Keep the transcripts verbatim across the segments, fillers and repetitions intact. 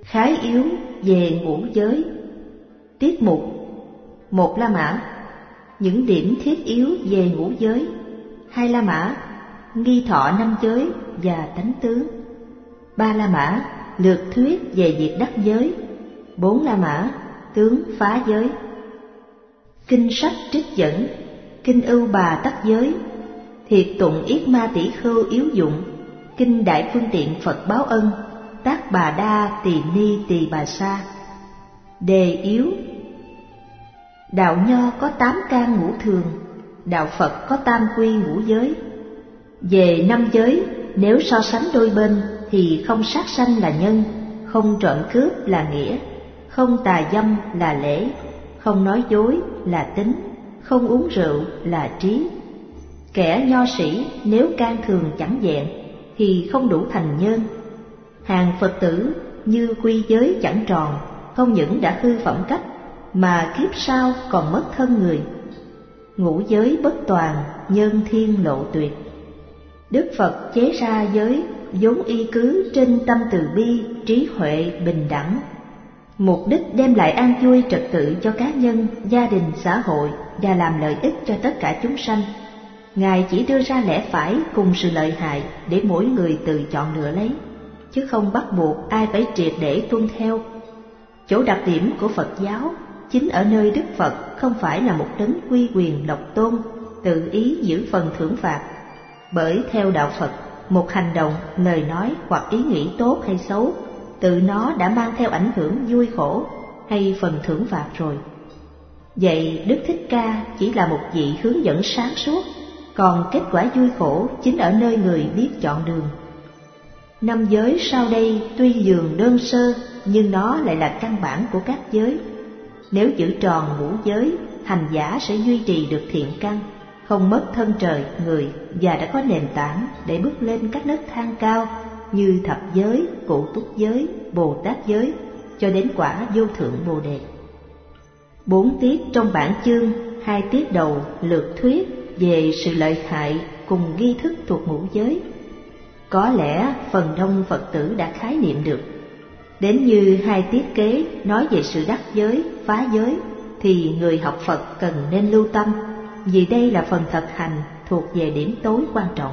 khái yếu về ngũ giới. Tiết mục một La Mã, những điểm thiết yếu về ngũ giới. Hai La Mã, nghi thọ năm giới và tánh tướng. Ba La Mã, lược thuyết về việc đắc giới. Bốn La Mã, tướng phá giới. Kinh sách trích dẫn: Kinh Ưu Bà Tắc Giới, Thiệt Tụng Yết Ma Tỷ Khưu Yếu Dụng, Kinh Đại Phương Tiện Phật Báo Ân, Tác Bà Đa Tỳ Ni Tỳ Bà Sa. Đề yếu: đạo Nho có tám can ngũ thường, đạo Phật có tam quy ngũ giới. Về năm giới, nếu so sánh đôi bên thì không sát sanh là nhân, không trộm cướp là nghĩa, không tà dâm là lễ, không nói dối là tính, không uống rượu là trí. Kẻ nho sĩ nếu can thường chẳng vẹn thì không đủ thành nhân. Hàng Phật tử như quy giới chẳng tròn, không những đã hư phẩm cách mà kiếp sau còn mất thân người. Ngũ giới bất toàn, nhân thiên lộ tuyệt. Đức Phật chế ra giới vốn y cứ trên tâm từ bi, trí huệ, bình đẳng, mục đích đem lại an vui trật tự cho cá nhân, gia đình, xã hội và làm lợi ích cho tất cả chúng sanh. Ngài chỉ đưa ra lẽ phải cùng sự lợi hại để mỗi người tự chọn lựa lấy, chứ không bắt buộc ai phải triệt để tuân theo. Chỗ đặc điểm của Phật giáo chính ở nơi Đức Phật không phải là một đấng quy quyền độc tôn, tự ý giữ phần thưởng phạt. Bởi theo đạo Phật, một hành động, lời nói hoặc ý nghĩ tốt hay xấu, tự nó đã mang theo ảnh hưởng vui khổ hay phần thưởng phạt rồi. Vậy Đức Thích Ca chỉ là một vị hướng dẫn sáng suốt, còn kết quả vui khổ chính ở nơi người biết chọn đường. Năm giới sau đây tuy dường đơn sơ, nhưng nó lại là căn bản của các giới. Nếu giữ tròn ngũ giới, hành giả sẽ duy trì được thiện căn, không mất thân trời, người và đã có nền tảng để bước lên các nấc thang cao như thập giới, cụ túc giới, Bồ Tát giới, cho đến quả vô thượng Bồ Đề. Bốn tiết trong bản chương, hai tiết đầu lược thuyết về sự lợi hại cùng nghi thức thuộc ngũ giới. Có lẽ phần đông Phật tử đã khái niệm được. Đến như hai tiết kế nói về sự đắc giới, phá giới, thì người học Phật cần nên lưu tâm, vì đây là phần thực hành thuộc về điểm tối quan trọng.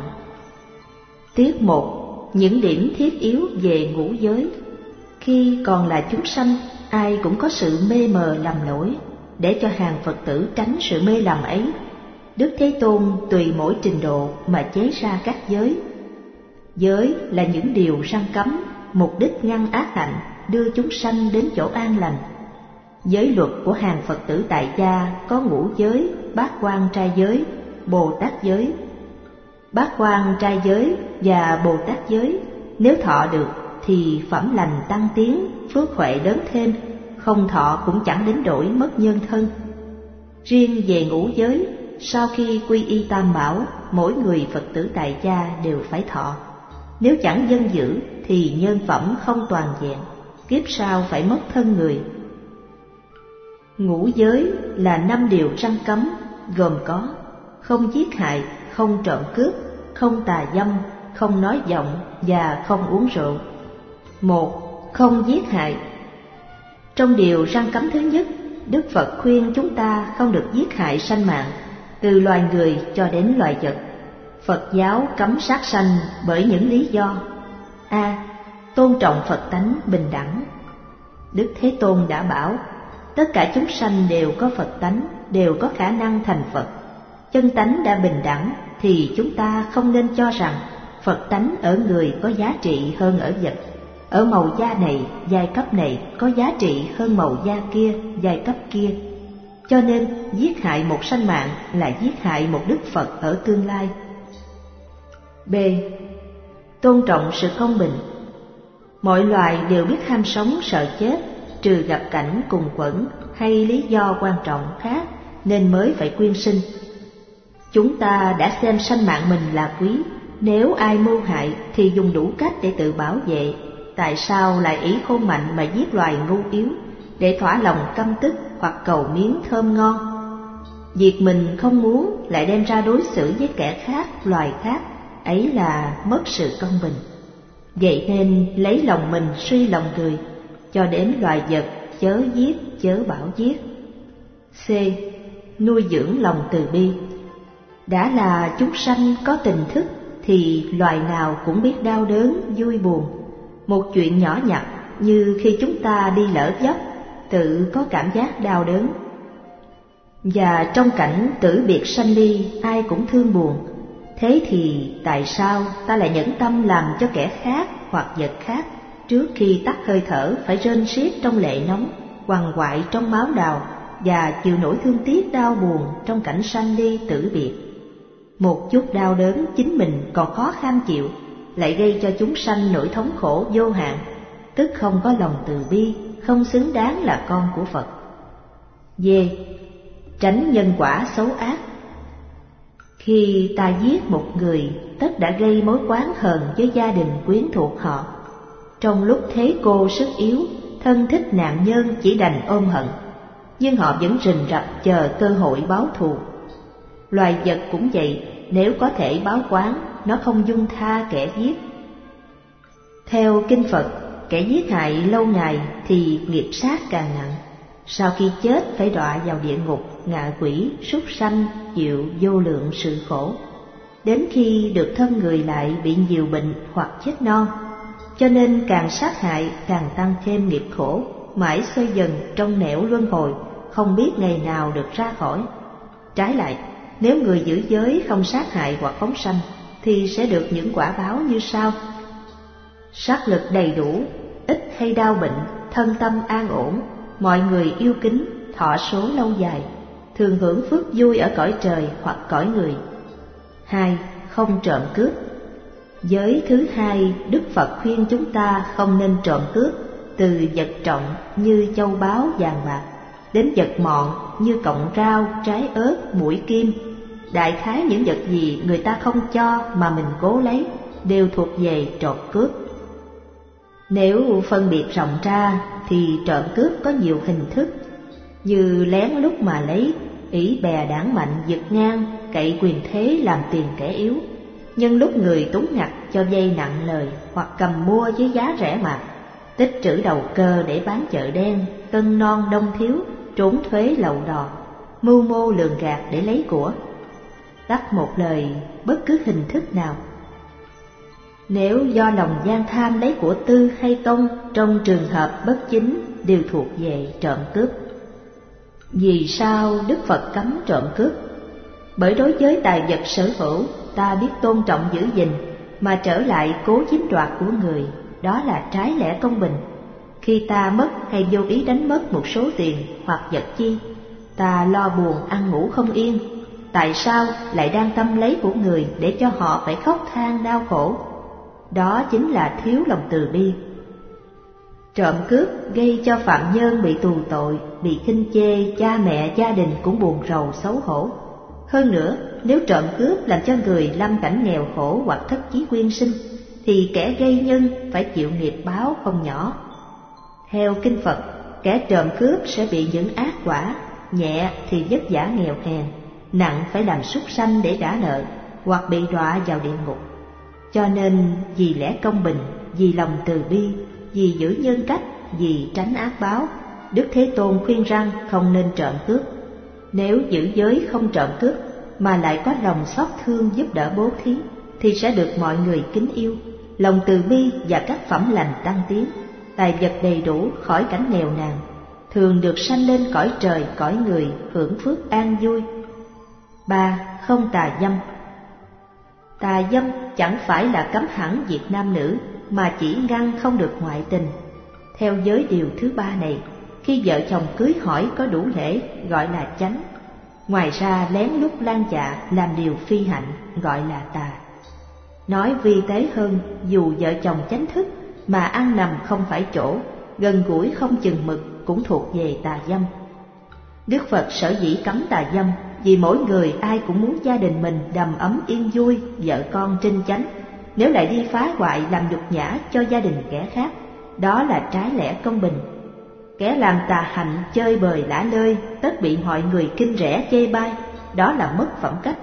Tiết một, những điểm thiết yếu về ngũ giới. Khi còn là chúng sanh, ai cũng có sự mê mờ lầm lỗi. Để cho hàng Phật tử tránh sự mê lầm ấy, Đức Thế Tôn tùy mỗi trình độ mà chế ra các giới. Giới là những điều răn cấm, mục đích ngăn ác hạnh, đưa chúng sanh đến chỗ an lành. Giới luật của hàng Phật tử tại gia có ngũ giới, bát quan trai giới, Bồ Tát giới. Bát quan trai giới và Bồ Tát giới nếu thọ được thì phẩm lành tăng tiến, phước huệ lớn thêm, không thọ cũng chẳng đến đổi mất nhân thân. Riêng về ngũ giới, sau khi quy y Tam Bảo, mỗi người Phật tử tại gia đều phải thọ. Nếu chẳng dân giữ thì nhân phẩm không toàn vẹn, kiếp sau phải mất thân người. Ngũ giới là năm điều răn cấm, gồm có không giết hại, không trộm cướp, không tà dâm, không nói vọng và không uống rượu. Một, không giết hại. Trong điều răn cấm thứ nhất, Đức Phật khuyên chúng ta không được giết hại sanh mạng, từ loài người cho đến loài vật. Phật giáo cấm sát sanh bởi những lý do: A. Tôn trọng Phật tánh bình đẳng. Đức Thế Tôn đã bảo, tất cả chúng sanh đều có Phật tánh, đều có khả năng thành Phật. Chân tánh đã bình đẳng thì chúng ta không nên cho rằng Phật tánh ở người có giá trị hơn ở vật. Ở màu da này, giai cấp này có giá trị hơn màu da kia, giai cấp kia. Cho nên giết hại một sanh mạng là giết hại một Đức Phật ở tương lai. B. Tôn trọng sự công bình. Mọi loài đều biết ham sống sợ chết, trừ gặp cảnh cùng quẫn hay lý do quan trọng khác nên mới phải quyên sinh. Chúng ta đã xem sanh mạng mình là quý, nếu ai mưu hại thì dùng đủ cách để tự bảo vệ. Tại sao lại ý khôn mạnh mà giết loài ngu yếu, để thỏa lòng căm tức hoặc cầu miếng thơm ngon? Việc mình không muốn lại đem ra đối xử với kẻ khác, loài khác, ấy là mất sự công bình. Vậy nên lấy lòng mình suy lòng người, cho đến loài vật chớ giết, chớ bảo giết. C. Nuôi dưỡng lòng từ bi. Đã là chúng sanh có tình thức thì loài nào cũng biết đau đớn, vui buồn. Một chuyện nhỏ nhặt như khi chúng ta đi lỡ dấp, tự có cảm giác đau đớn. Và trong cảnh tử biệt sanh ly, ai cũng thương buồn. Thế thì tại sao ta lại nhẫn tâm làm cho kẻ khác hoặc vật khác trước khi tắt hơi thở phải rên xiết trong lệ nóng, quằn quại trong máu đào và chịu nỗi thương tiếc đau buồn trong cảnh sanh ly tử biệt? Một chút đau đớn chính mình còn khó kham chịu, lại gây cho chúng sanh nỗi thống khổ vô hạn, tức không có lòng từ bi, không xứng đáng là con của Phật. D. Tránh nhân quả xấu ác. Khi ta giết một người, tất đã gây mối oán hờn với gia đình quyến thuộc họ. Trong lúc thế cô sức yếu, thân thích nạn nhân chỉ đành ôm hận, nhưng họ vẫn rình rập chờ cơ hội báo thù. Loài vật cũng vậy, nếu có thể báo oán, nó không dung tha kẻ giết. Theo kinh Phật, kẻ giết hại lâu ngày thì nghiệp sát càng nặng, sau khi chết phải đọa vào địa ngục, ngạ quỷ, súc sanh, chịu vô lượng sự khổ, đến khi được thân người lại bị nhiều bệnh hoặc chết non. Cho nên càng sát hại càng tăng thêm nghiệp khổ, mãi xoay dần trong nẻo luân hồi, không biết ngày nào được ra khỏi. Trái lại, nếu người giữ giới không sát hại hoặc phóng sanh thì sẽ được những quả báo như sau: sát lực đầy đủ, ít hay đau bệnh, thân tâm an ổn, mọi người yêu kính, thọ số lâu dài, thường hưởng phước vui ở cõi trời hoặc cõi người. Hai, không trộm cướp. Giới thứ hai, Đức Phật khuyên chúng ta không nên trộm cướp, từ vật trọng như châu báu vàng bạc đến vật mọn như cọng rau, trái ớt, mũi kim. Đại khái những vật gì người ta không cho mà mình cố lấy đều thuộc về trộm cướp. Nếu phân biệt rộng ra thì trộm cướp có nhiều hình thức, như lén lút mà lấy, ỷ bè đảng mạnh giật ngang, cậy quyền thế làm tiền kẻ yếu, nhân lúc người túng ngặt cho vay nặng lời, hoặc cầm mua với giá rẻ mạt, tích trữ đầu cơ để bán chợ đen, cân non đông thiếu, trốn thuế lậu đò, mưu mô lường gạt để lấy của. Tắt một lời, bất cứ hình thức nào. Nếu do lòng gian tham lấy của tư hay công, trong trường hợp bất chính đều thuộc về trộm cướp. Vì sao Đức Phật cấm trộm cướp? Bởi đối với tài vật sở hữu, ta biết tôn trọng giữ gìn, mà trở lại cố chiếm đoạt của người, đó là trái lẽ công bình. Khi ta mất hay vô ý đánh mất một số tiền hoặc vật chi, ta lo buồn ăn ngủ không yên. Tại sao lại đang tâm lấy của người để cho họ phải khóc than đau khổ? Đó chính là thiếu lòng từ bi. Trộm cướp gây cho phạm nhân bị tù tội, bị khinh chê, cha mẹ gia đình cũng buồn rầu xấu hổ. Hơn nữa, nếu trộm cướp làm cho người lâm cảnh nghèo khổ hoặc thất chí quyên sinh, thì kẻ gây nhân phải chịu nghiệp báo không nhỏ. Theo kinh Phật, kẻ trộm cướp sẽ bị những ác quả, nhẹ thì vất vả nghèo hèn, nặng phải làm súc sanh để trả nợ, hoặc bị đọa vào địa ngục. Cho nên vì lẽ công bình, vì lòng từ bi, vì giữ nhân cách, vì tránh ác báo, Đức Thế Tôn khuyên rằng không nên trộm cướp. Nếu giữ giới không trộm cướp mà lại có lòng xót thương giúp đỡ bố thí, thì sẽ được mọi người kính yêu, lòng từ bi và các phẩm lành tăng tiến, tài vật đầy đủ khỏi cảnh nghèo nàn, thường được sanh lên cõi trời cõi người, hưởng phước an vui. Ba, không tà dâm. Tà dâm chẳng phải là cấm hẳn việc nam nữ, mà chỉ ngăn không được ngoại tình. Theo giới điều thứ ba này, khi vợ chồng cưới hỏi có đủ lễ gọi là chánh. Ngoài ra lén lút lan dạ làm điều phi hạnh gọi là tà. Nói vi tế hơn, dù vợ chồng chánh thức mà ăn nằm không phải chỗ, gần gũi không chừng mực cũng thuộc về tà dâm. Đức Phật sở dĩ cấm tà dâm vì mỗi người ai cũng muốn gia đình mình đầm ấm yên vui, vợ con trinh chánh. Nếu lại đi phá hoại làm nhục nhã cho gia đình kẻ khác, đó là trái lẽ công bình. Kẻ làm tà hạnh chơi bời lả lơi, tất bị mọi người kinh rẻ chê bai, đó là mất phẩm cách.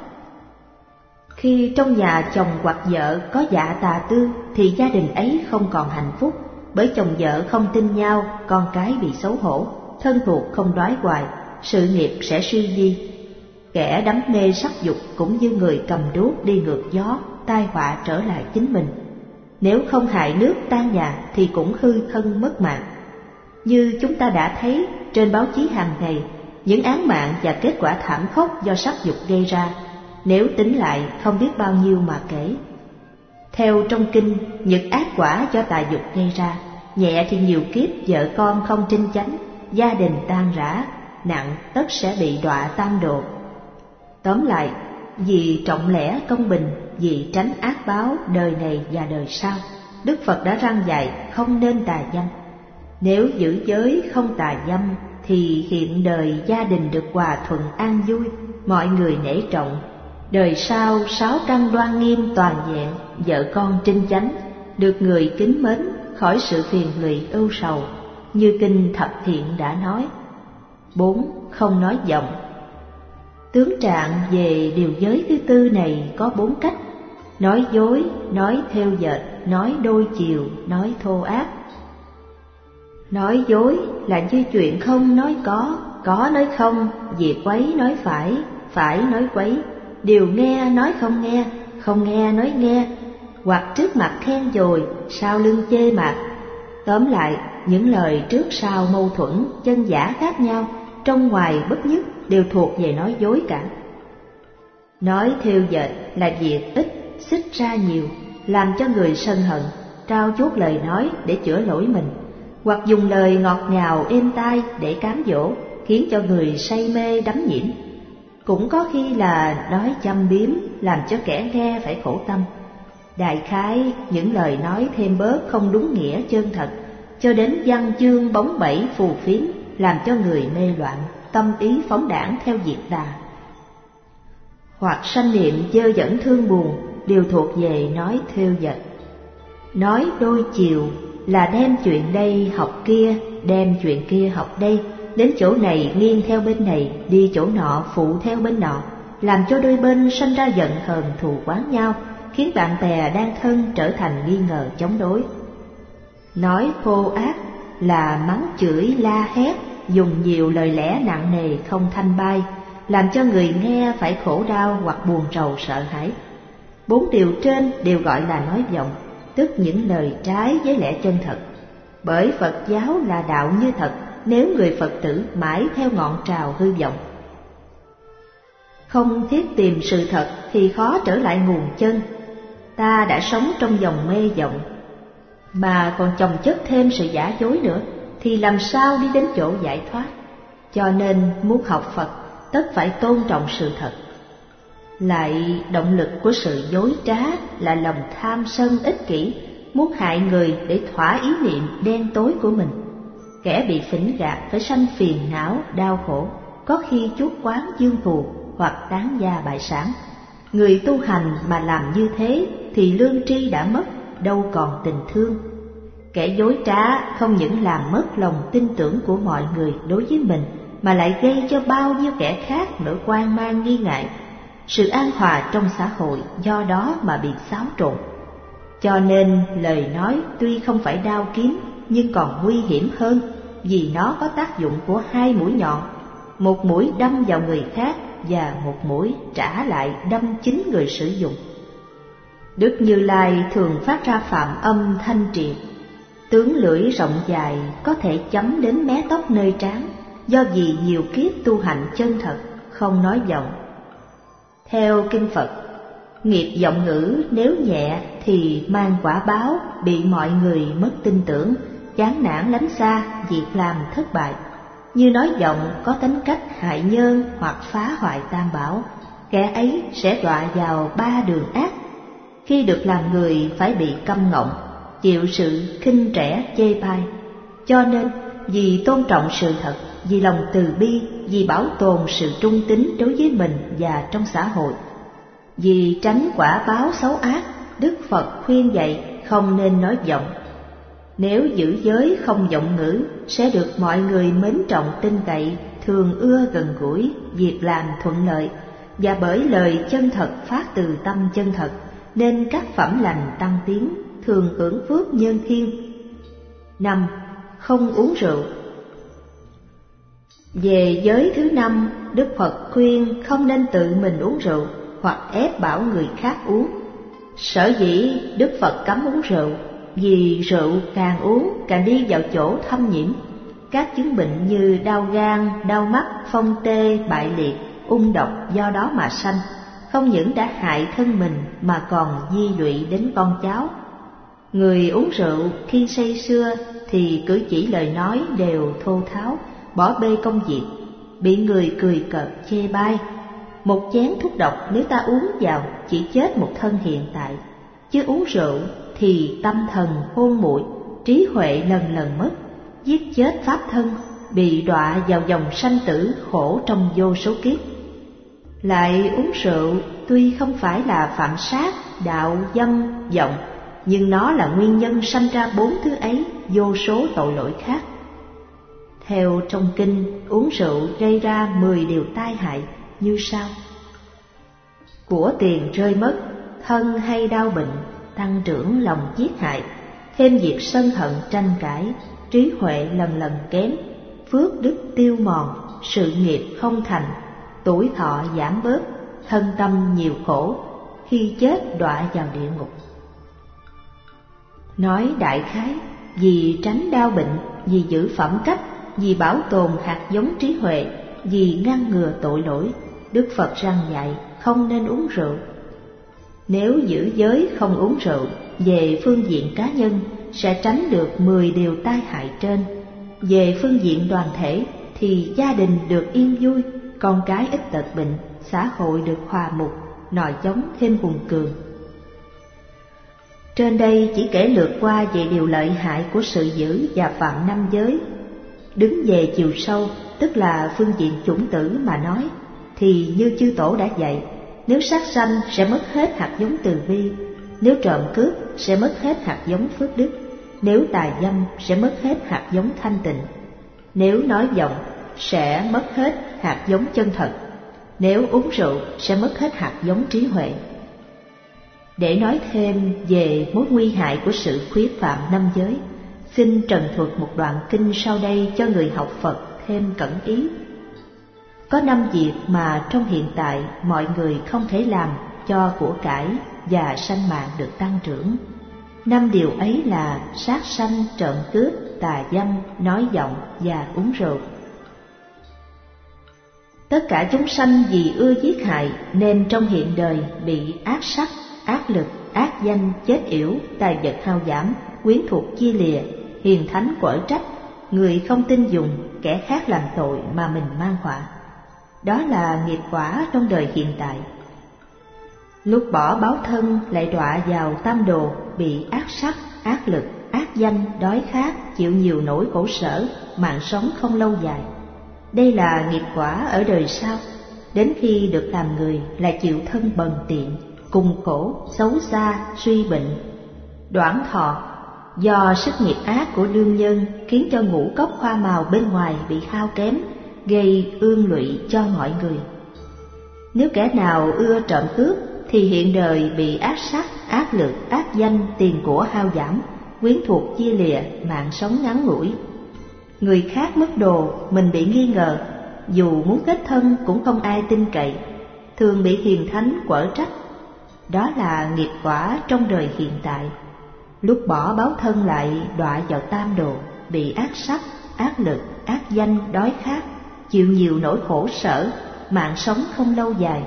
Khi trong nhà chồng hoặc vợ có dạ tà tư thì gia đình ấy không còn hạnh phúc, bởi chồng vợ không tin nhau, con cái bị xấu hổ, thân thuộc không đoái hoài, sự nghiệp sẽ suy đi. Kẻ đắm mê sắc dục cũng như người cầm đuốc đi ngược gió, tai họa trở lại chính mình. Nếu không hại nước tan nhà thì cũng hư thân mất mạng. Như chúng ta đã thấy trên báo chí hàng ngày, những án mạng và kết quả thảm khốc do sắc dục gây ra, nếu tính lại không biết bao nhiêu mà kể. Theo trong kinh, những ác quả do tà dục gây ra, nhẹ thì nhiều kiếp vợ con không trinh chánh, gia đình tan rã, nặng tất sẽ bị đọa tam độ. Tóm lại, vì trọng lẽ công bình, vì tránh ác báo đời này và đời sau, Đức Phật đã răn dạy không nên tà dâm. Nếu giữ giới không tà dâm thì hiện đời gia đình được hòa thuận an vui, mọi người nể trọng. Đời sau sáu căn đoan nghiêm toàn vẹn, vợ con trinh chánh, được người kính mến, khỏi sự phiền lụy ưu sầu, như kinh Thập Thiện đã nói. Bốn. Không nói vọng. Tướng trạng về điều giới thứ tư này có bốn cách: nói dối, nói thêu dệt, nói đôi chiều, nói thô ác. Nói dối là như chuyện không nói có, có nói không, việc quấy nói phải, phải nói quấy, điều nghe nói không nghe, không nghe nói nghe, hoặc trước mặt khen dồi, sau lưng chê mạc. Tóm lại, những lời trước sau mâu thuẫn, chân giả khác nhau, trong ngoài bất nhất đều thuộc về nói dối cả. Nói thêu dệt là việc ít, xích ra nhiều, làm cho người sân hận, trao chuốt lời nói để chữa lỗi mình, hoặc dùng lời ngọt ngào êm tai để cám dỗ, khiến cho người say mê đắm nhiễm. Cũng có khi là nói châm biếm, làm cho kẻ nghe phải khổ tâm. Đại khái, những lời nói thêm bớt không đúng nghĩa chân thật, cho đến văn chương bóng bẩy phù phiếm, làm cho người mê loạn, tâm ý phóng đãng theo diệt tà. Hoặc sanh niệm dơ dẫn thương buồn, đều thuộc về nói thêu dệt. Nói đôi chiều là đem chuyện đây học kia, đem chuyện kia học đây, đến chỗ này nghiêng theo bên này, đi chỗ nọ phụ theo bên nọ, làm cho đôi bên sanh ra giận hờn thù oán nhau, khiến bạn bè đang thân trở thành nghi ngờ chống đối. Nói thô ác là mắng chửi la hét, dùng nhiều lời lẽ nặng nề không thanh bai, làm cho người nghe phải khổ đau hoặc buồn rầu sợ hãi. Bốn điều trên đều gọi là nói vọng, tức những lời trái với lẽ chân thật. Bởi Phật giáo là đạo như thật, nếu người Phật tử mãi theo ngọn trào hư vọng, không thiết tìm sự thật thì khó trở lại nguồn chân. Ta đã sống trong dòng mê vọng, mà còn chồng chất thêm sự giả dối nữa, thì làm sao đi đến chỗ giải thoát? Cho nên muốn học Phật, tất phải tôn trọng sự thật. Lại động lực của sự dối trá là lòng tham sân ích kỷ, muốn hại người để thỏa ý niệm đen tối của mình. Kẻ bị phỉnh gạt phải sanh phiền não, đau khổ, có khi chuốc oán dương thù hoặc tán gia bại sản. Người tu hành mà làm như thế thì lương tri đã mất, đâu còn tình thương. Kẻ dối trá không những làm mất lòng tin tưởng của mọi người đối với mình, mà lại gây cho bao nhiêu kẻ khác nỗi hoang mang nghi ngại. Sự an hòa trong xã hội do đó mà bị xáo trộn. Cho nên lời nói tuy không phải đao kiếm, nhưng còn nguy hiểm hơn, vì nó có tác dụng của hai mũi nhọn, một mũi đâm vào người khác và một mũi trả lại đâm chính người sử dụng. Đức Như Lai thường phát ra phạm âm thanh triệt, tướng lưỡi rộng dài có thể chấm đến mé tóc nơi trán, do vì nhiều kiếp tu hành chân thật, không nói vọng. Theo kinh Phật, nghiệp vọng ngữ nếu nhẹ thì mang quả báo, bị mọi người mất tin tưởng, chán nản lánh xa, việc làm thất bại. Như nói vọng có tính cách hại nhân hoặc phá hoại tam bảo, kẻ ấy sẽ đọa vào ba đường ác. Khi được làm người phải bị câm ngọng, chịu sự khinh rẻ chê bai. Cho nên vì tôn trọng sự thật, vì lòng từ bi, vì bảo tồn sự trung tín đối với mình và trong xã hội, vì tránh quả báo xấu ác, Đức Phật khuyên dạy không nên nói vọng. Nếu giữ giới không vọng ngữ, sẽ được mọi người mến trọng tin cậy, thường ưa gần gũi, việc làm thuận lợi, và bởi lời chân thật phát từ tâm chân thật, nên các phẩm lành tăng tiến, thường hưởng phước nhân thiên. Năm, không uống rượu. Về giới thứ năm, Đức Phật khuyên không nên tự mình uống rượu hoặc ép bảo người khác uống. Sở dĩ Đức Phật cấm uống rượu, vì rượu càng uống càng đi vào chỗ thâm nhiễm. Các chứng bệnh như đau gan, đau mắt, phong tê, bại liệt, ung độc do đó mà sanh, không những đã hại thân mình mà còn di lụy đến con cháu. Người uống rượu khi say sưa thì cử chỉ lời nói đều thô tháo, bỏ bê công việc, bị người cười cợt chê bai. Một chén thuốc độc nếu ta uống vào chỉ chết một thân hiện tại, chứ uống rượu thì tâm thần hôn muội, trí huệ lần lần mất, giết chết pháp thân, bị đọa vào dòng sanh tử khổ trong vô số kiếp. Lại uống rượu tuy không phải là phạm sát, đạo, dâm, vọng, nhưng nó là nguyên nhân sanh ra bốn thứ ấy, vô số tội lỗi khác. Theo trong kinh, uống rượu gây ra mười điều tai hại như sau: của tiền rơi mất, thân hay đau bệnh, tăng trưởng lòng giết hại, thêm việc sân hận tranh cãi, trí huệ lần lần kém, phước đức tiêu mòn, sự nghiệp không thành, tuổi thọ giảm bớt, thân tâm nhiều khổ, khi chết đọa vào địa ngục. Nói đại khái, vì tránh đau bệnh, vì giữ phẩm cách, vì bảo tồn hạt giống trí huệ, vì ngăn ngừa tội lỗi, Đức Phật răn dạy không nên uống rượu. Nếu giữ giới không uống rượu, về phương diện cá nhân sẽ tránh được mười điều tai hại trên. Về phương diện đoàn thể thì gia đình được yên vui, con cái ít tật bệnh, xã hội được hòa mục, nòi giống thêm hùng cường. Trên đây chỉ kể lược qua về điều lợi hại của sự giữ và phạm năm giới. Đứng về chiều sâu, tức là phương diện chủng tử mà nói, thì như chư tổ đã dạy, nếu sát sanh sẽ mất hết hạt giống từ bi, nếu trộm cướp sẽ mất hết hạt giống phước đức, nếu tà dâm sẽ mất hết hạt giống thanh tịnh, nếu nói vọng sẽ mất hết hạt giống chân thật, nếu uống rượu sẽ mất hết hạt giống trí huệ. Để nói thêm về mối nguy hại của sự khuyết phạm năm giới, xin trần thuật một đoạn kinh sau đây cho người học Phật thêm cẩn ý. Có năm việc mà trong hiện tại mọi người không thể làm cho của cải và sanh mạng được tăng trưởng. Năm điều ấy là sát sanh, trộm cướp, tà dâm, nói vọng và uống rượu. Tất cả chúng sanh vì ưa giết hại nên trong hiện đời bị ác sắc, ác lực, ác danh, chết yểu, tài vật hao giảm, quyến thuộc chia lìa, hiền thánh quở trách, người không tin dùng, kẻ khác làm tội mà mình mang họa. Đó là nghiệp quả trong đời hiện tại. Lúc bỏ báo thân lại đọa vào tam đồ, bị ác sắc, ác lực, ác danh, đói khát, chịu nhiều nỗi khổ sở, mạng sống không lâu dài. Đây là nghiệp quả ở đời sau. Đến khi được làm người lại chịu thân bần tiện, cùng khổ, xấu xa, suy bệnh, đoản thọ, do sức nghiệp ác của đương nhân khiến cho ngũ cốc hoa màu bên ngoài bị hao kém, gây ương lụy cho mọi người. Nếu kẻ nào ưa trộm cướp thì hiện đời bị ác sắc, ác lực, ác danh, tiền của hao giảm, quyến thuộc chia lìa, mạng sống ngắn ngủi. Người khác mất đồ, mình bị nghi ngờ, dù muốn kết thân cũng không ai tin cậy, thường bị hiền thánh quở trách. Đó là nghiệp quả trong đời hiện tại. Lúc bỏ báo thân lại đọa vào tam đồ, bị ác sắc, ác lực, ác danh, đói khát, chịu nhiều nỗi khổ sở, mạng sống không lâu dài.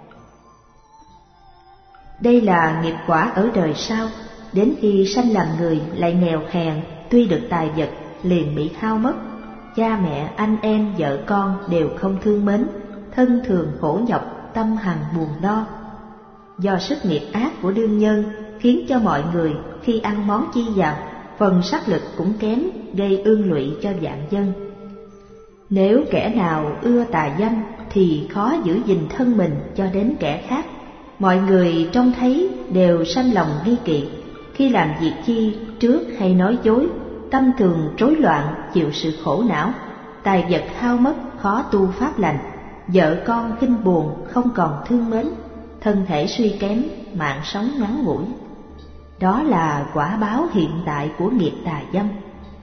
Đây là nghiệp quả ở đời sau. Đến khi sanh làm người lại nghèo hèn, tuy được tài vật liền bị hao mất. Cha mẹ, anh em, vợ con đều không thương mến, thân thường khổ nhọc, tâm hằng buồn lo. Do sức nghiệp ác của đương nhân khiến cho mọi người khi ăn món chi vào, phần sắc lực cũng kém, gây ương lụy cho vạn dân. Nếu kẻ nào ưa tà dâm thì khó giữ gìn thân mình cho đến kẻ khác. Mọi người trông thấy đều sanh lòng nghi kỵ, khi làm việc chi trước hay nói dối, tâm thường rối loạn, chịu sự khổ não, tài vật hao mất, khó tu pháp lành, vợ con khinh buồn, không còn thương mến, thân thể suy kém, mạng sống ngắn ngủi. Đó là quả báo hiện tại của nghiệp tà dâm.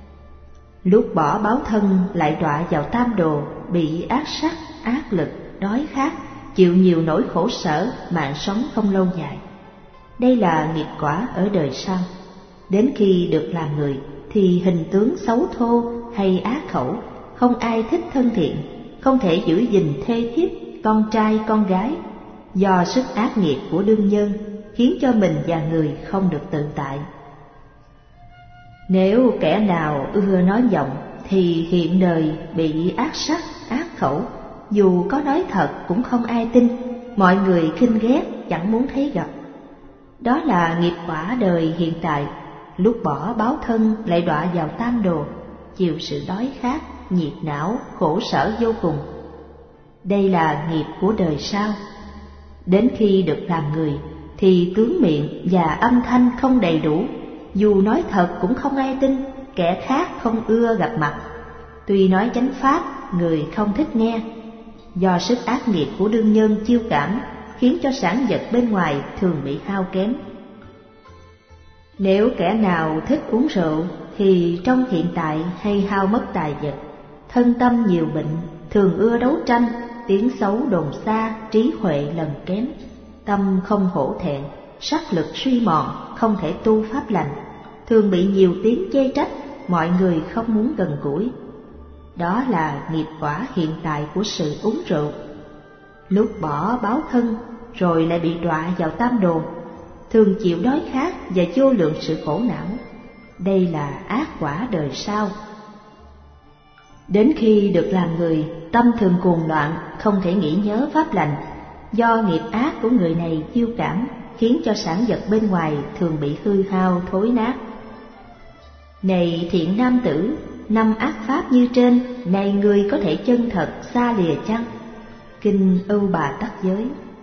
lúc bỏ báo thân lại đọa vào tam đồ, bị ác sắc, ác lực, đói khát, chịu nhiều nỗi khổ sở, mạng sống không lâu dài. Đây là nghiệp quả ở đời sau. Đến khi được làm người thì hình tướng xấu thô hay ác khẩu, không ai thích thân thiện, không thể giữ gìn thê thiếp, con trai con gái. Do sức ác nghiệp của đương nhân khiến cho mình và người không được tự tại. Nếu kẻ nào ưa nói vọng thì hiện đời bị ác sắc, ác khẩu, dù có nói thật cũng không ai tin, mọi người khinh ghét, chẳng muốn thấy gặp. Đó là nghiệp quả đời hiện tại, lúc bỏ báo thân lại đọa vào tam đồ, chịu sự đói khát, nhiệt não, khổ sở vô cùng. Đây là nghiệp của đời sau. Đến khi được làm người thì tướng miệng và âm thanh không đầy đủ, dù nói thật cũng không ai tin, kẻ khác không ưa gặp mặt. Tuy nói chánh pháp, người không thích nghe. Do sức ác nghiệp của đương nhân chiêu cảm, khiến cho sản vật bên ngoài thường bị hao kém. Nếu kẻ nào thích uống rượu thì trong hiện tại hay hao mất tài vật, thân tâm nhiều bệnh, thường ưa đấu tranh, tiếng xấu đồn xa, trí huệ lần kém, tâm không hổ thẹn, sắc lực suy mòn, không thể tu pháp lành, thường bị nhiều tiếng chê trách, mọi người không muốn gần gũi. Đó là nghiệp quả hiện tại của sự uống rượu. Lúc bỏ báo thân rồi lại bị đọa vào tam đồ, thường chịu đói khát và vô lượng sự khổ não. Đây là ác quả đời sau. Đến khi được làm người, tâm thường cuồng loạn, không thể nghĩ nhớ pháp lành. Do nghiệp ác của người này chiêu cảm, khiến cho sản vật bên ngoài thường bị hư hao thối nát. Này thiện nam tử, năm ác pháp như trên, này người có thể chân thật xa lìa chăng? Kinh Ưu Bà Tắc Giới.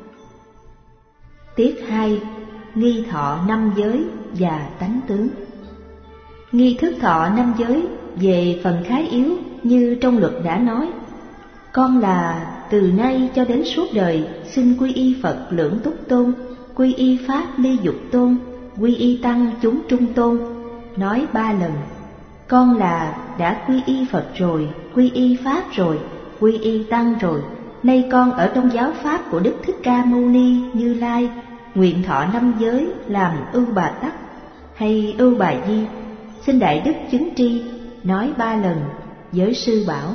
Tiết hai. Nghi thọ năm giới và tánh tướng. Nghi thức thọ năm giới về phần khái yếu như trong luật đã nói: con là từ nay cho đến suốt đời xin quy y Phật Lưỡng Túc Tôn, quy y Pháp Ly Dục Tôn, quy y Tăng chúng Trung Tôn. Nói ba lần: con là đã quy y Phật rồi, quy y Pháp rồi, quy y Tăng rồi, nay con ở trong giáo pháp của Đức Thích Ca Mâu Ni Như Lai, nguyện thọ năm giới làm Ưu Bà Tắc hay Ưu Bà Di, xin đại đức chứng tri. Nói ba lần. Giới sư bảo: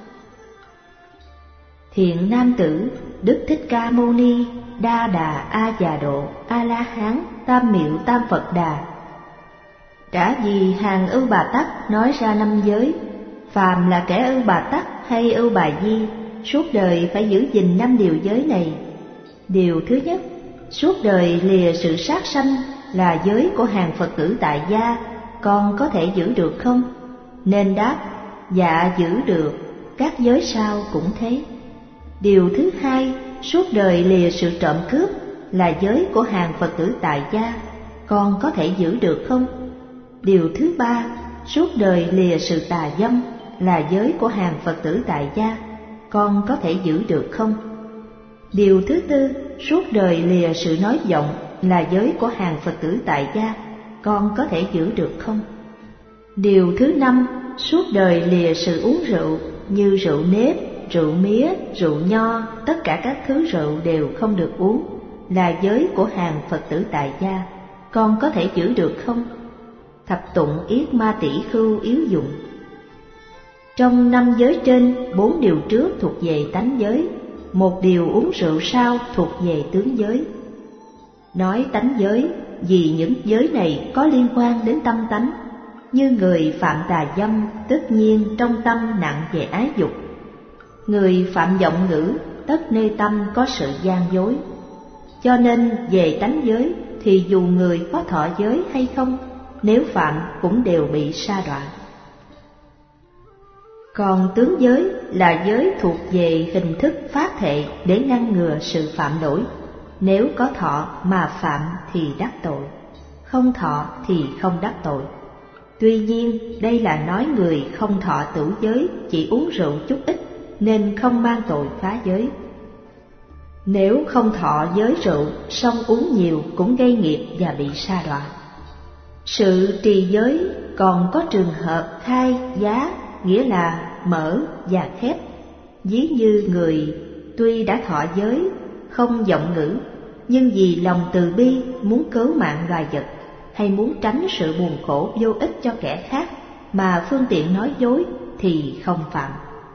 thiện nam tử, Đức Thích Ca Mâu Ni Đa Đà A Già Độ A La Hán Tam Miệu Tam Phật Đà đã vì hàng Ưu Bà Tắc nói ra năm giới. Phàm là kẻ Ưu Bà Tắc hay Ưu Bà Di, suốt đời phải giữ gìn năm điều giới này. Điều thứ nhất, suốt đời lìa sự sát sanh là giới của hàng Phật tử tại gia, con có thể giữ được không? Nên đáp: dạ giữ được. Các giới sau cũng thế. Điều thứ hai, suốt đời lìa sự trộm cướp là giới của hàng Phật tử tại gia, con có thể giữ được không? Điều thứ ba, suốt đời lìa sự tà dâm là giới của hàng Phật tử tại gia, con có thể giữ được không? Điều thứ tư, suốt đời lìa sự nói vọng là giới của hàng Phật tử tại gia, con có thể giữ được không? Điều thứ năm, suốt đời lìa sự uống rượu như rượu nếp, rượu mía, rượu nho, tất cả các thứ rượu đều không được uống, là giới của hàng Phật tử tại gia, con có thể giữ được không? Thập tụng yết ma tỷ khưu yếu dụng. Trong năm giới trên, bốn điều trước thuộc về tánh giới, một điều uống rượu sau thuộc về tướng giới. Nói tánh giới vì những giới này có liên quan đến tâm tánh, như người phạm tà dâm tất nhiên trong tâm nặng về ái dục, người phạm vọng ngữ tất nơi tâm có sự gian dối. Cho nên về tánh giới thì dù người có thọ giới hay không, nếu phạm cũng đều bị sa đọa. Còn tướng giới là giới thuộc về hình thức phát thệ để ngăn ngừa sự phạm lỗi. Nếu có thọ mà phạm thì đắc tội, không thọ thì không đắc tội. Tuy nhiên đây là nói người không thọ tửu giới, chỉ uống rượu chút ít nên không mang tội phá giới. Nếu không thọ giới rượu, song uống nhiều cũng gây nghiệp và bị sa đọa. Sự trì giới còn có trường hợp khai giá, nghĩa là mở và khép. Ví như người tuy đã thọ giới, không vọng ngữ, nhưng vì lòng từ bi muốn cứu mạng loài vật, hay muốn tránh sự buồn khổ vô ích cho kẻ khác mà phương tiện nói dối thì không phạm.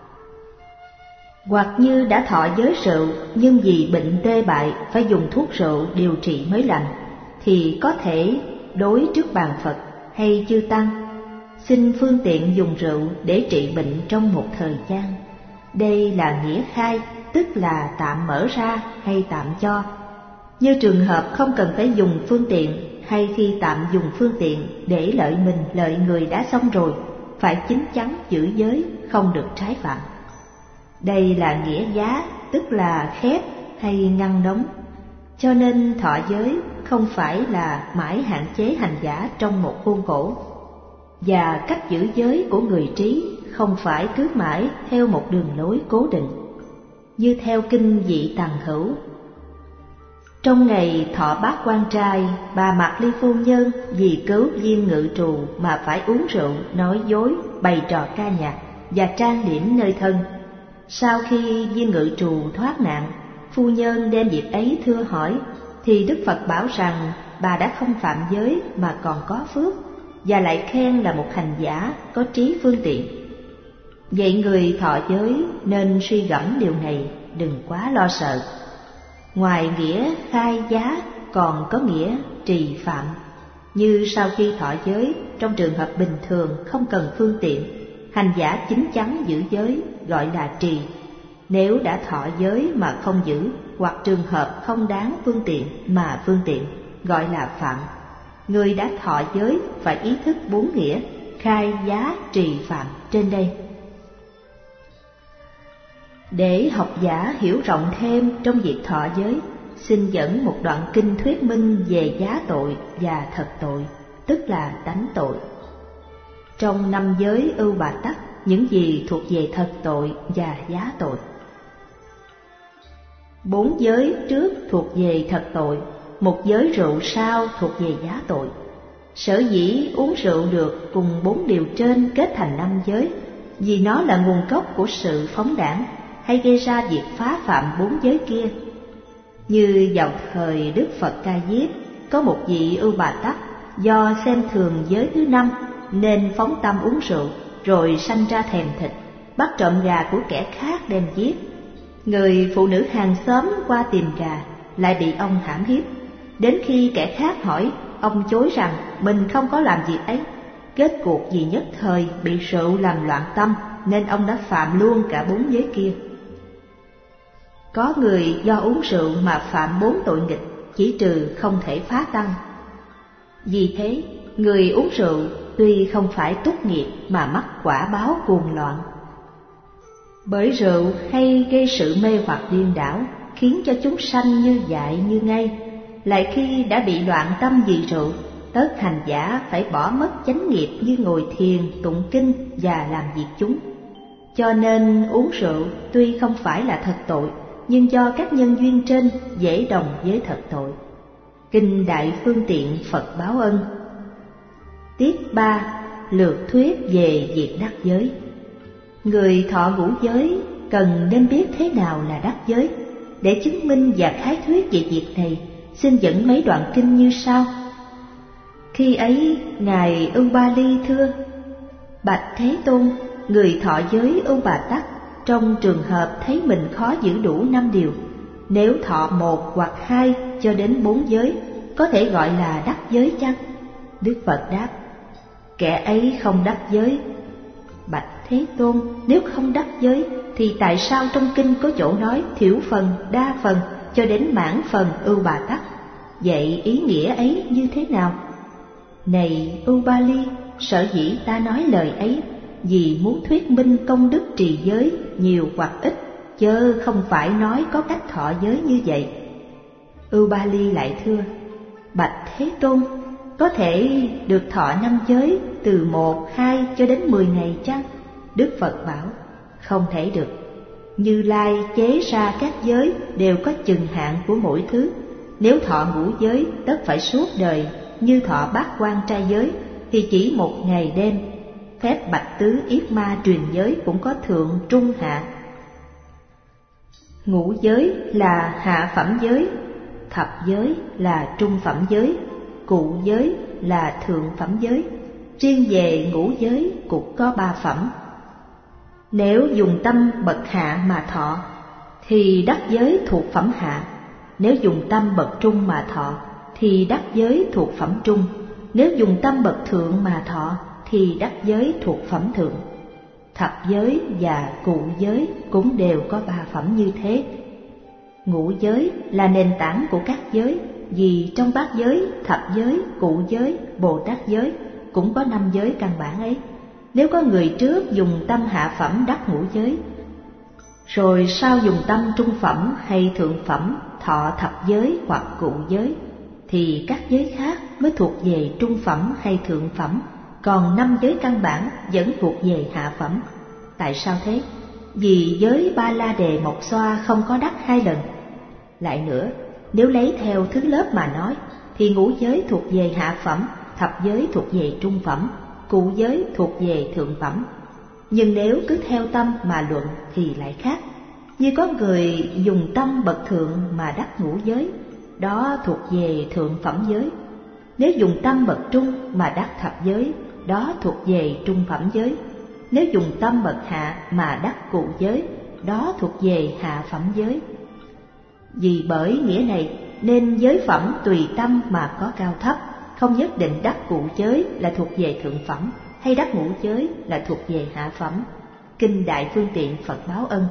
Hoặc như đã thọ giới rượu, nhưng vì bệnh tê bại phải dùng thuốc rượu điều trị mới lành, thì có thể đối trước bàn Phật hay chư Tăng, xin phương tiện dùng rượu để trị bệnh trong một thời gian. Đây là nghĩa khai, tức là tạm mở ra hay tạm cho. Như trường hợp không cần phải dùng phương tiện, hay khi tạm dùng phương tiện để lợi mình lợi người đã xong rồi, phải chín chắn giữ giới, không được trái phạm. Đây là nghĩa giá, tức là khép hay ngăn đóng. Cho nên thọ giới không phải là mãi hạn chế hành giả trong một khuôn khổ, và cách giữ giới của người trí không phải cứ mãi theo một đường lối cố định. Như theo kinh Dị Tằng Hữu: trong ngày thọ bát quan trai, bà Mạc Ly phu nhân vì cứu Viên Ngự Trù mà phải uống rượu, nói dối, bày trò ca nhạc và trang điểm nơi thân. Sau khi Viên Ngự Trù thoát nạn, phu nhân đem việc ấy thưa hỏi, thì Đức Phật bảo rằng bà đã không phạm giới mà còn có phước, và lại khen là một hành giả có trí phương tiện. Vậy người thọ giới nên suy gẫm điều này, đừng quá lo sợ. Ngoài nghĩa khai giá còn có nghĩa trì phạm. Như sau khi thọ giới, trong trường hợp bình thường không cần phương tiện, hành giả chín chắn giữ giới gọi là trì. Nếu đã thọ giới mà không giữ, hoặc trường hợp không đáng phương tiện mà phương tiện, gọi là phạm. Người đã thọ giới phải ý thức bốn nghĩa khai giá trì phạm trên đây. Để học giả hiểu rộng thêm trong việc thọ giới, xin dẫn một đoạn kinh thuyết minh về giá tội và thật tội, tức là tánh tội. Trong năm giới ưu bà tắc, những gì thuộc về thật tội và giá tội. Bốn giới trước thuộc về thật tội, một giới rượu sau thuộc về giá tội. Sở dĩ uống rượu được cùng bốn điều trên kết thành năm giới, vì nó là nguồn gốc của sự phóng đãng, hay gây ra việc phá phạm bốn giới kia. Như vào thời Đức Phật Ca Diếp, có một vị ưu bà tắc do xem thường giới thứ năm nên phóng tâm uống rượu, rồi sanh ra thèm thịt, bắt trộm gà của kẻ khác đem giết. Người phụ nữ hàng xóm qua tìm gà lại bị ông hãm hiếp. Đến khi kẻ khác hỏi, ông chối rằng mình không có làm việc ấy. Kết cuộc vì nhất thời bị rượu làm loạn tâm, nên ông đã phạm luôn cả bốn giới kia. Có người do uống rượu mà phạm bốn tội nghịch, chỉ trừ không thể phá tăng. Vì thế, người uống rượu tuy không phải túc nghiệp mà mắc quả báo cuồng loạn. Bởi rượu hay gây sự mê hoặc điên đảo, khiến cho chúng sanh như dại như ngây. Lại khi đã bị loạn tâm vì rượu, tất hành giả phải bỏ mất chánh nghiệp như ngồi thiền, tụng kinh và làm việc chúng. Cho nên uống rượu tuy không phải là thật tội, nhưng do các nhân duyên trên dễ đồng với thật tội. Kinh Đại Phương Tiện Phật Báo Ân. Tiết ba. Lược thuyết về việc đắc giới. Người thọ ngũ giới cần nên biết thế nào là đắc giới. Để chứng minh và khái thuyết về việc này, xin dẫn mấy đoạn kinh như sau. Khi ấy, Ngài Ưu Ba Ly thưa: Bạch Thế Tôn, người thọ giới Ưu Bà Tắc trong trường hợp thấy mình khó giữ đủ năm điều, nếu thọ một hoặc hai cho đến bốn giới, có thể gọi là đắc giới chăng? Đức Phật đáp: Kẻ ấy không đắc giới. Bạch Thế Tôn, nếu không đắc giới, thì tại sao trong kinh có chỗ nói thiểu phần, đa phần cho đến mãn phần Ưu Bà Tắc? Vậy ý nghĩa ấy như thế nào? Này Ưu Ba Ly, sở dĩ ta nói lời ấy vì muốn thuyết minh công đức trì giới nhiều hoặc ít, chớ không phải nói có cách thọ giới như vậy. Ưu Ba Ly lại thưa: Bạch Thế Tôn, có thể được thọ năm giới từ một, hai cho đến mười ngày chăng? Đức Phật bảo: Không thể được. Như Lai chế ra các giới đều có chừng hạn của mỗi thứ. Nếu thọ ngũ giới tất phải suốt đời, như thọ bát quan trai giới thì chỉ một ngày đêm. Phép bạch tứ yết ma truyền giới cũng có thượng trung hạ. Ngũ giới là hạ phẩm giới, thập giới là trung phẩm giới, cụ giới là thượng phẩm giới. Riêng về ngũ giới cũng có ba phẩm. Nếu dùng tâm bậc hạ mà thọ thì đắc giới thuộc phẩm hạ. Nếu dùng tâm bậc trung mà thọ thì đắc giới thuộc phẩm trung. Nếu dùng tâm bậc thượng mà thọ thì đắc giới thuộc phẩm thượng. Thập giới và cụ giới cũng đều có ba phẩm như thế. Ngũ giới là nền tảng của các giới, vì trong bát giới, thập giới, cụ giới, Bồ Tát giới cũng có năm giới căn bản ấy. Nếu có người trước dùng tâm hạ phẩm đắc ngũ giới, rồi sau dùng tâm trung phẩm hay thượng phẩm thọ thập giới hoặc cụ giới, thì các giới khác mới thuộc về trung phẩm hay thượng phẩm, còn năm giới căn bản vẫn thuộc về hạ phẩm. Tại sao thế? Vì giới Ba La Đề Mộc Xoa không có đắc hai lần. Lại nữa, nếu lấy theo thứ lớp mà nói, thì ngũ giới thuộc về hạ phẩm, thập giới thuộc về trung phẩm, cụ giới thuộc về thượng phẩm. Nhưng nếu cứ theo tâm mà luận thì lại khác. Như có người dùng tâm bậc thượng mà đắc ngũ giới, đó thuộc về thượng phẩm giới. Nếu dùng tâm bậc trung mà đắc thập giới, đó thuộc về trung phẩm giới. Nếu dùng tâm bậc hạ mà đắc cụ giới, đó thuộc về hạ phẩm giới. Vì bởi nghĩa này nên giới phẩm tùy tâm mà có cao thấp, không nhất định đắc cụ giới là thuộc về thượng phẩm, hay đắc ngũ giới là thuộc về hạ phẩm. Kinh Đại Phương Tiện Phật Báo Ân.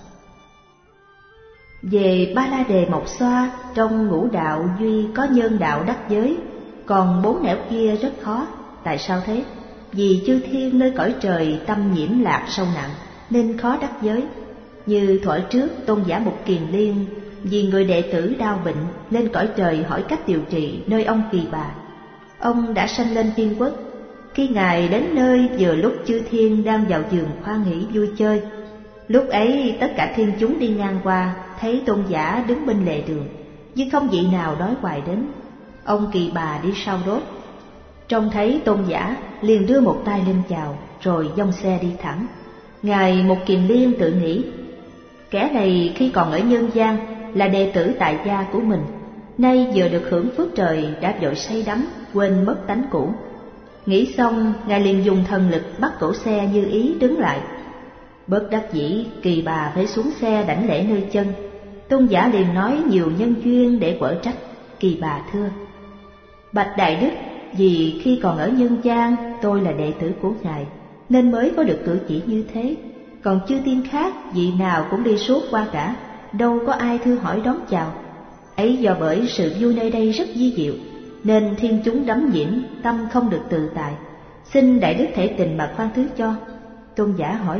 Về Ba La Đề Mộc Xoa, trong ngũ đạo duy có nhân đạo đắc giới, còn bốn nẻo kia rất khó. Tại sao thế? Vì chư thiên nơi cõi trời tâm nhiễm lạc sâu nặng, nên khó đắc giới. Như thuở trước tôn giả Mục Kiền Liên vì người đệ tử đau bệnh lên cõi trời hỏi cách điều trị nơi ông Kỳ Bà. Ông đã sanh lên thiên quốc. Khi Ngài đến nơi vừa lúc chư thiên đang vào giường khoan hỷ vui chơi, lúc ấy tất cả thiên chúng đi ngang qua thấy tôn giả đứng bên lề đường, nhưng không vị nào đói hoài đến. Ông Kỳ Bà đi sau đốt, trông thấy tôn giả liền đưa một tay lên chào, rồi dông xe đi thẳng. Ngài Mục Kiền Liên tự nghĩ, kẻ này khi còn ở nhân gian là đệ tử tại gia của mình, nay vừa được hưởng phước trời đã vội say đắm, quên mất tánh cũ. Nghĩ xong, Ngài liền dùng thần lực bắt cổ xe như ý đứng lại. Bất đắc dĩ, Kỳ Bà phải xuống xe đảnh lễ nơi chân. Tôn giả liền nói nhiều nhân duyên để quở trách. Kỳ Bà thưa: Bạch Đại Đức, vì khi còn ở nhân gian tôi là đệ tử của Ngài, nên mới có được cử chỉ như thế. Còn chư tiên khác vị nào cũng đi suốt qua cả, đâu có ai thưa hỏi đón chào. Ấy do bởi sự vui nơi đây rất vi diệu, nên thiên chúng đắm nhiễm, tâm không được tự tại. Xin Đại Đức thể tình mà khoan thứ cho. Tôn giả hỏi: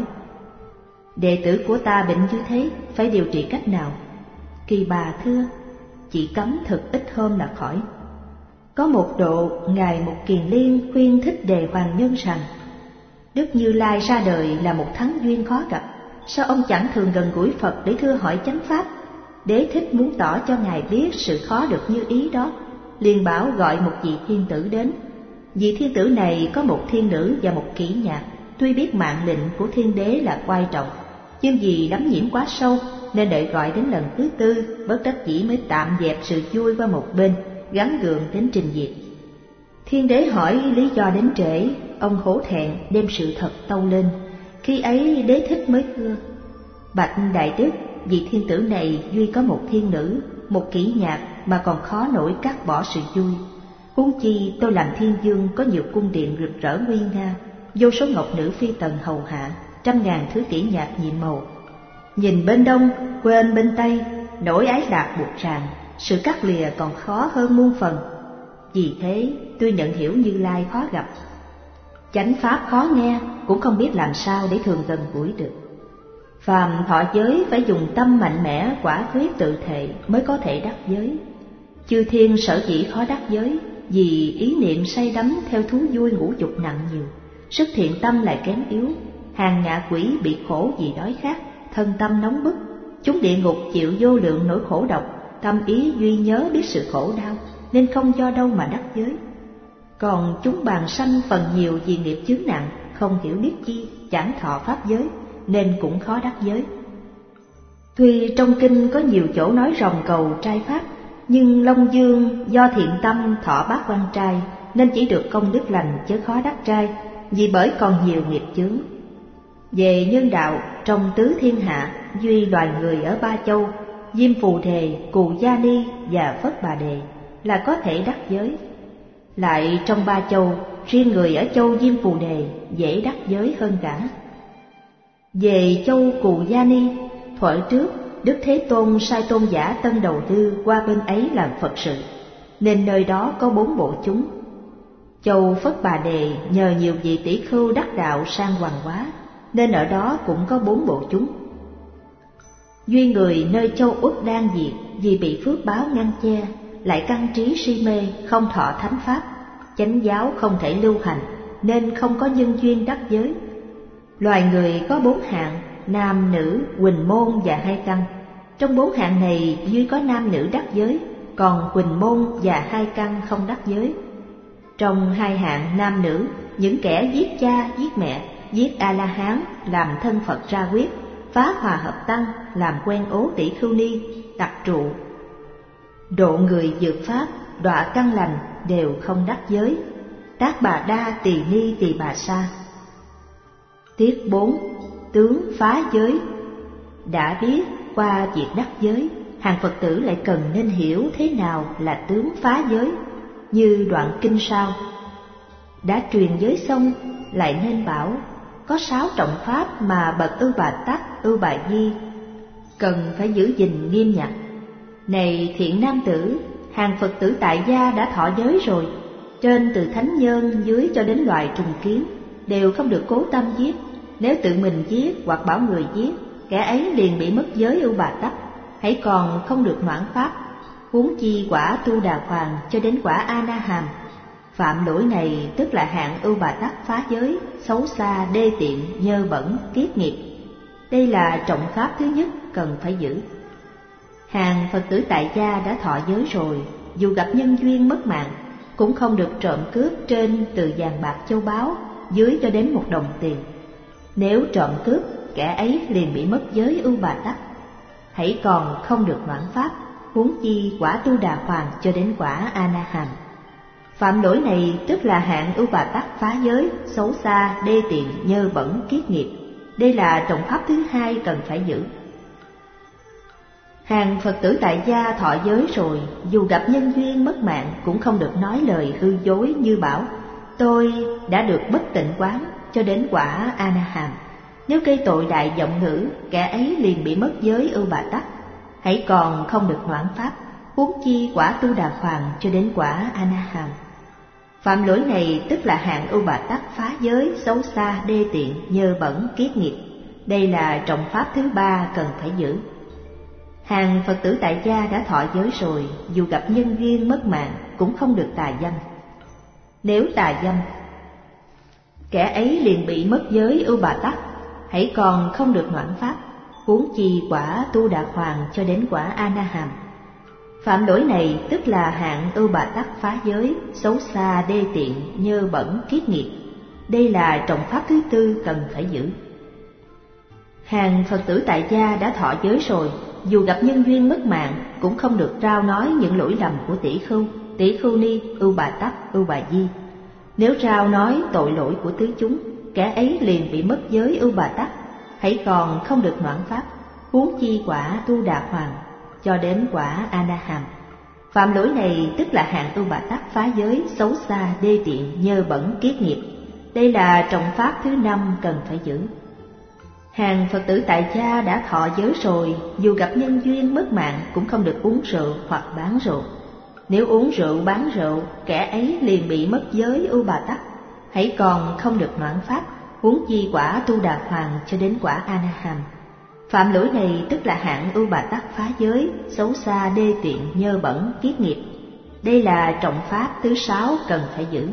Đệ tử của ta bệnh như thế, phải điều trị cách nào? Kỳ Bà thưa: Chỉ cấm thực ít hôm là khỏi. Có một độ, Ngài Mục Kiền Liên khuyên Thích Đề Hoàng Nhân rằng: Đức Như Lai ra đời là một thắng duyên khó gặp, sao ông chẳng thường gần gũi Phật để thưa hỏi chánh pháp? Đế thích muốn tỏ cho Ngài biết sự khó được như ý đó, liền bảo gọi một vị thiên tử đến. Vị thiên tử này có một thiên nữ và một kỹ nhạc. Tuy biết mạng lệnh của thiên đế là quan trọng, nhưng vì đắm nhiễm quá sâu nên đợi gọi đến lần thứ tư, bất đắc dĩ mới tạm dẹp sự vui qua một bên, gắn gượng đến trình diện. Thiên đế hỏi lý do đến trễ, ông hổ thẹn đem sự thật tâu lên. Khi ấy đế thích mới thưa: Bạch Đại Đức, vị thiên tử này duy có một thiên nữ, một kỹ nhạc mà còn khó nổi cắt bỏ sự vui. Huống chi tôi làm thiên vương có nhiều cung điện rực rỡ nguy nga, vô số ngọc nữ phi tần hầu hạ, trăm ngàn thứ kỹ nhạc nhiệm màu. Nhìn bên đông, quên bên tây, nỗi ái lạc buộc ràng, sự cắt lìa còn khó hơn muôn phần. Vì thế tôi nhận hiểu Như Lai khó gặp, chánh pháp khó nghe, cũng không biết làm sao để thường gần gũi được. Phàm thọ giới phải dùng tâm mạnh mẽ quả quyết tự thệ mới có thể đắc giới. Chư thiên sở dĩ khó đắc giới, vì ý niệm say đắm theo thú vui ngũ dục nặng nhiều, sức thiện tâm lại kém yếu. Hàng ngạ quỷ bị khổ vì đói khát, thân tâm nóng bức, chúng địa ngục chịu vô lượng nỗi khổ độc, tâm ý duy nhớ biết sự khổ đau, nên không do đâu mà đắc giới. Còn chúng bàn sanh phần nhiều vì nghiệp chướng nặng, không hiểu biết chi, chẳng thọ pháp giới, nên cũng khó đắc giới. Tuy trong kinh có nhiều chỗ nói ròng cầu trai pháp, nhưng Long Dương do thiện tâm thọ bát quan trai, nên chỉ được công đức lành chứ khó đắc trai, vì bởi còn nhiều nghiệp chướng. Về nhân đạo, trong tứ thiên hạ, duy loài người ở Ba Châu, Diêm Phù Đề, Cù Gia Ni và Phất Bà Đề là có thể đắc giới. Lại trong Ba Châu, riêng người ở châu Diêm Phù Đề dễ đắc giới hơn cả. Về châu Cù Gia Ni, thuở trước Đức Thế Tôn sai tôn giả Tân Đầu Tư qua bên ấy làm Phật sự, nên nơi đó có bốn bộ chúng. Châu Phất Bà Đề nhờ nhiều vị tỷ khưu đắc đạo sang hoàng hóa, nên ở đó cũng có bốn bộ chúng. Duy người nơi châu Uất Đan diệt vì bị phước báo ngăn che, lại căn trí si mê, không thọ thánh pháp, chánh giáo không thể lưu hành, nên không có nhân duyên đắc giới. Loài người có bốn hạng: nam, nữ, huỳnh môn và hai căn. Trong bốn hạng này duy có nam nữ đắc giới, còn huỳnh môn và hai căn không đắc giới. Trong hai hạng nam nữ, những kẻ giết cha, giết mẹ, giết A-la-hán làm thân Phật ra quyết, phá hòa hợp tăng, làm quen ố tỷ khưu ni, đặc trụ, độ người dược pháp, đọa căn lành đều không đắc giới. Tác Bà Đa Tỳ Ni Tỳ Bà Sa. Tiết bốn. Tướng phá giới. Đã biết qua việc đắc giới, hàng Phật tử lại cần nên hiểu thế nào là tướng phá giới, như đoạn kinh sau: đã truyền giới xong, lại nên bảo có sáu trọng pháp mà bậc Ưu Bà Tắc, Ưu Bà Di cần phải giữ gìn nghiêm nhặt. Này thiện nam tử, hàng Phật tử tại gia đã thọ giới rồi, trên từ thánh nhân dưới cho đến loài trùng kiến đều không được cố tâm giết. Nếu tự mình giết hoặc bảo người giết, kẻ ấy liền bị mất giới Ưu Bà Tắc, hãy còn không được noãn pháp, huống chi quả Tu Đà Hoàng cho đến quả A Na Hàm. Phạm lỗi này tức là hạng Ưu Bà Tắc phá giới, xấu xa, đê tiện, nhơ bẩn, kiết nghiệp. Đây là trọng pháp thứ nhất cần phải giữ. Hàng Phật tử tại gia đã thọ giới rồi, dù gặp nhân duyên mất mạng, cũng không được trộm cướp trên từ vàng bạc châu báu, dưới cho đến một đồng tiền. Nếu trộm cướp, kẻ ấy liền bị mất giới Ưu Bà Tắc, hãy còn không được noãn pháp, huống chi quả Tu Đà Hoàng cho đến quả A Na Hàm. Phạm lỗi này tức là hạng Ưu Bà Tắc phá giới, xấu xa, đê tiện, nhơ bẩn, kiết nghiệp. Đây là trọng pháp thứ hai cần phải giữ. Hàng Phật tử tại gia thọ giới rồi, dù gặp nhân duyên mất mạng cũng không được nói lời hư dối như bảo tôi đã được bất tịnh quán cho đến quả A Na Hàm. Nếu gây tội đại vọng ngữ, kẻ ấy liền bị mất giới Ưu Bà Tắc, hãy còn không được noãn pháp, huống chi quả Tu Đà Hoàng cho đến quả A Na Hàm. Phạm lỗi này tức là hạng Ưu Bà Tắc phá giới, xấu xa, đê tiện, nhơ bẩn, kiết nghiệp. Đây là trọng pháp thứ ba cần phải giữ. Hàng Phật tử tại gia đã thọ giới rồi, dù gặp nhân duyên mất mạng cũng không được tà dâm. Nếu tà dâm, kẻ ấy liền bị mất giới Ưu Bà Tắc, hãy còn không được noãn pháp, huống chi quả Tu Đà Hoàng cho đến quả A Na Hàm. Phạm lỗi này tức là hạng Ưu Bà Tắc phá giới, xấu xa, đê tiện, nhơ bẩn, kiết nghiệp. Đây là trọng pháp thứ tư cần phải giữ. Hàng Phật tử tại gia đã thọ giới rồi, dù gặp nhân duyên mất mạng cũng không được rao nói những lỗi lầm của tỷ khưu, tỷ khưu ni, Ưu Bà Tắc, Ưu Bà Di. Nếu rao nói tội lỗi của tứ chúng, kẻ ấy liền bị mất giới Ưu Bà Tắc, hãy còn không được noãn pháp, huống chi quả Tu Đà Hoàng cho đến quả A Na Hàm. Phạm lỗi này tức là hạng Ưu Bà Tắc phá giới, xấu xa, đê tiện, nhơ bẩn, kiết nghiệp. Đây là trọng pháp thứ năm cần phải giữ. Hàng Phật tử tại gia đã thọ giới rồi, dù gặp nhân duyên mất mạng cũng không được uống rượu hoặc bán rượu. Nếu uống rượu bán rượu, kẻ ấy liền bị mất giới Ưu Bà Tắc, hãy còn không được noãn pháp, huống chi quả Tu Đà Hoàng cho đến quả A Na Hàm. Phạm lỗi này tức là hạng Ưu Bà Tắc phá giới, xấu xa, đê tiện, nhơ bẩn, kiết nghiệp. Đây là trọng pháp thứ sáu cần phải giữ.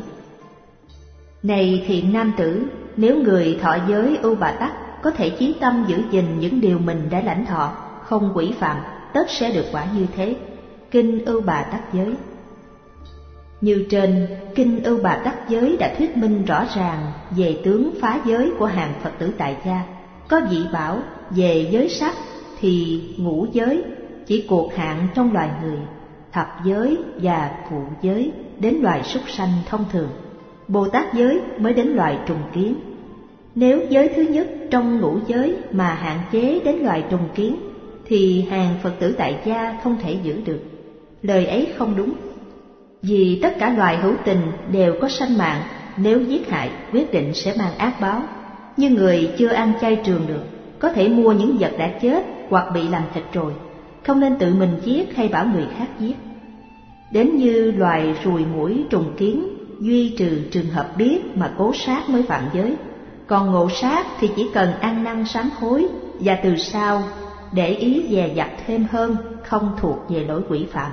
Này thiện nam tử, nếu người thọ giới Ưu Bà Tắc có thể chí tâm giữ gìn những điều mình đã lãnh thọ, không quỷ phạm, tất sẽ được quả như thế. Kinh Ưu Bà Tắc Giới. Như trên, Kinh Ưu Bà Tắc Giới đã thuyết minh rõ ràng về tướng phá giới của hàng Phật tử tại gia. Có vị bảo về giới sắc thì ngũ giới chỉ cuộc hạn trong loài người, thập giới và phụ giới đến loài súc sanh thông thường, Bồ Tát giới mới đến loài trùng kiến. Nếu giới thứ nhất trong ngũ giới mà hạn chế đến loài trùng kiến thì hàng Phật tử tại gia không thể giữ được. Lời ấy không đúng, vì tất cả loài hữu tình đều có sanh mạng, nếu giết hại quyết định sẽ mang ác báo. Như người chưa ăn chay trường được, có thể mua những vật đã chết hoặc bị làm thịt rồi, không nên tự mình giết hay bảo người khác giết. Đến như loài ruồi muỗi trùng kiến, duy trừ trường hợp biết mà cố sát mới phạm giới, còn ngộ sát thì chỉ cần ăn năn sám hối và từ sau để ý dè dặt thêm hơn, không thuộc về lỗi quỷ phạm.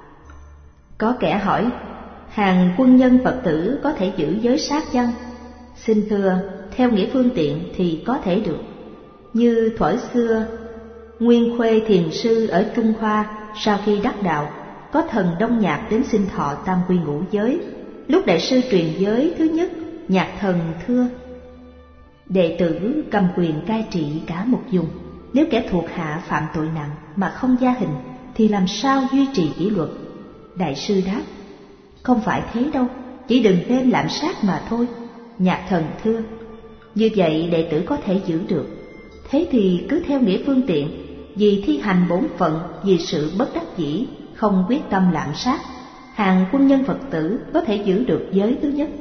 Có kẻ hỏi, hàng quân nhân Phật tử có thể giữ giới sát chăng? Xin thưa, theo nghĩa phương tiện thì có thể được. Như thuở xưa, Nguyên Khuê Thiền Sư ở Trung Hoa sau khi đắc đạo, có thần Đông Nhạc đến xin thọ tam quy ngũ giới. Lúc đại sư truyền giới thứ nhất, Nhạc thần thưa: đệ tử cầm quyền cai trị cả một vùng, nếu kẻ thuộc hạ phạm tội nặng mà không gia hình thì làm sao duy trì kỷ luật? Đại sư đáp: không phải thế đâu, chỉ đừng nên lạm sát mà thôi. Nhạc thần thưa: như vậy đệ tử có thể giữ được. Thế thì cứ theo nghĩa phương tiện, vì thi hành bổn phận, vì sự bất đắc dĩ, không quyết tâm lạm sát, hàng quân nhân Phật tử có thể giữ được giới thứ nhất.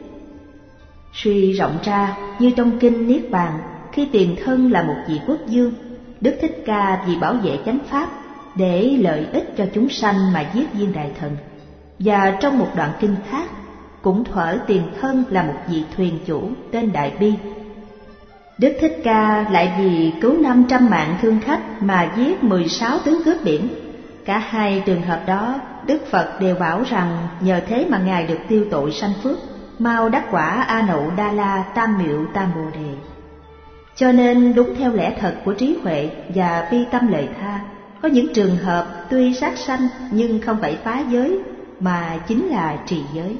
Suy rộng ra, như trong kinh Niết Bàn, khi tiền thân là một vị quốc vương, Đức Thích Ca vì bảo vệ chánh pháp, để lợi ích cho chúng sanh mà giết viên đại thần. Và trong một đoạn kinh khác, cũng thuở tiền thân là một vị thuyền chủ tên Đại Bi, Đức Thích Ca lại vì cứu năm trăm mạng thương khách mà giết mười sáu tướng cướp biển. Cả hai trường hợp đó, Đức Phật đều bảo rằng nhờ thế mà Ngài được tiêu tội sanh phước, mau đắc quả A Nậu Đa La Tam Miệu Tam Bồ Đề. Cho nên đúng theo lẽ thật của trí huệ và bi tâm lời tha, có những trường hợp tuy sát sanh nhưng không phải phá giới, mà chính là trì giới,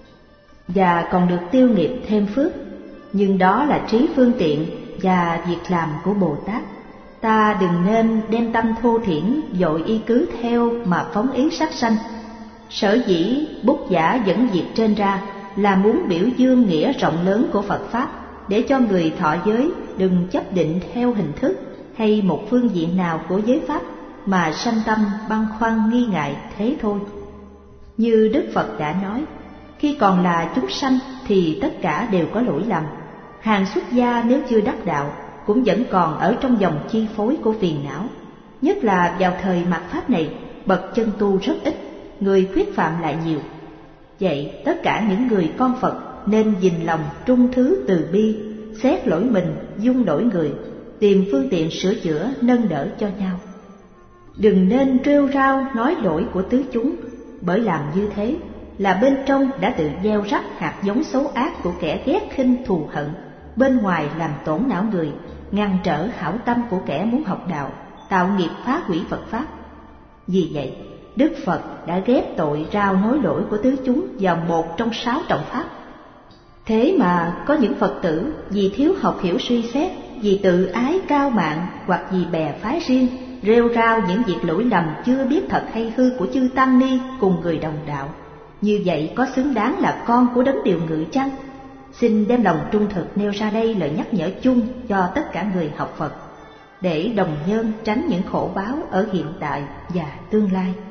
và còn được tiêu nghiệp thêm phước. Nhưng đó là trí phương tiện và việc làm của Bồ Tát. Ta đừng nên đem tâm thô thiển vội y cứ theo mà phóng ý sát sanh. Sở dĩ Bút Giả dẫn việc trên ra là muốn biểu dương nghĩa rộng lớn của Phật Pháp, để cho người thọ giới đừng chấp định theo hình thức hay một phương diện nào của giới Pháp mà sanh tâm băn khoăn nghi ngại thế thôi. Như Đức Phật đã nói, khi còn là chúng sanh thì tất cả đều có lỗi lầm. Hàng xuất gia nếu chưa đắc đạo cũng vẫn còn ở trong vòng chi phối của phiền não. Nhất là vào thời mạt Pháp này, bậc chân tu rất ít, người khuyết phạm lại nhiều. Vậy tất cả những người con Phật nên gìn lòng trung thứ từ bi, xét lỗi mình, dung lỗi người, tìm phương tiện sửa chữa, nâng đỡ cho nhau. Đừng nên rêu rao nói lỗi của tứ chúng, bởi làm như thế là bên trong đã tự gieo rắc hạt giống xấu ác của kẻ ghét khinh thù hận, bên ngoài làm tổn não người, ngăn trở hảo tâm của kẻ muốn học đạo, tạo nghiệp phá hủy Phật Pháp. Vì vậy, Đức Phật đã ghép tội rao nói lỗi của tứ chúng vào một trong sáu trọng pháp. Thế mà có những Phật tử vì thiếu học hiểu suy xét, vì tự ái cao mạng hoặc vì bè phái riêng, rêu rao những việc lỗi lầm chưa biết thật hay hư của chư Tăng Ni cùng người đồng đạo. Như vậy có xứng đáng là con của Đấng Điều Ngự chăng? Xin đem lòng trung thực nêu ra đây lời nhắc nhở chung cho tất cả người học Phật, để đồng nhân tránh những khổ báo ở hiện tại và tương lai.